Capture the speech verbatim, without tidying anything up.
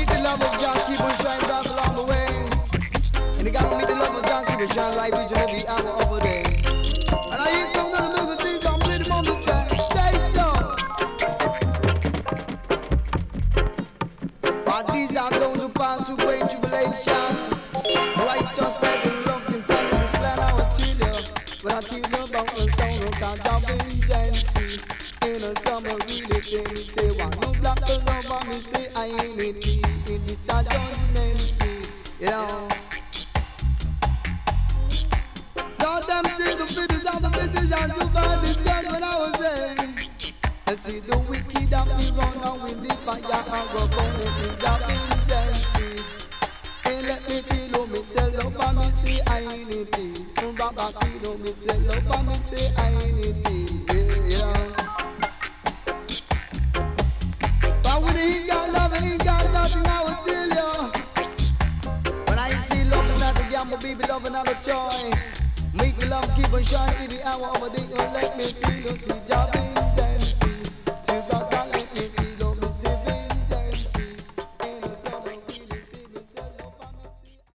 meet the love of John, keep on shining bright along the way. And you gotta meet the love of John, keep on shining light each and every hour of the day. And I hear some of the music things I'm rhythm on the track. Say so. But these are those who pass through pain, tribulation. Righteousness and love can stand in the slant. I will tell you, when I tell you about the sound of God, of vengeance. In a summer really say me say one no black the love and me say I ain't it in this a judgment seat, you know. So them see the figures of the physicians who find the judge when I was there. And see the wicked that we run and with the fire and go burn it in the vengeance seat. And let me feel me say love and me say I ain't it in. Baba feel me say love and me say I ain't it in, yeah. When he got love and he got nothing, I will tell you. When I see love and not the gamble, baby, love and not a joy. Make the love keep on shining every hour of the day. Don't let me feel you see jobbing.